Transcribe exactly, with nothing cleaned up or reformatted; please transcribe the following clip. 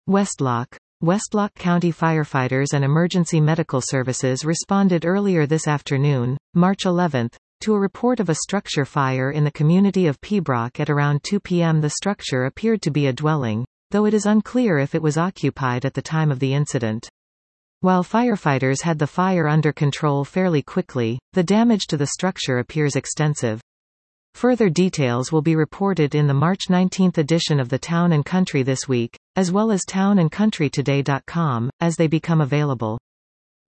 Westlock. Westlock County firefighters and emergency medical services responded earlier this afternoon, March eleventh, to a report of a structure fire in the community of Pembroke at around two p m The structure appeared to be a dwelling, though it is unclear if it was occupied at the time of the incident. While firefighters had the fire under control fairly quickly, the damage to the structure appears extensive. Further details will be reported in the March nineteenth edition of the Town and Country This Week, as well as town and country today dot com, as they become available.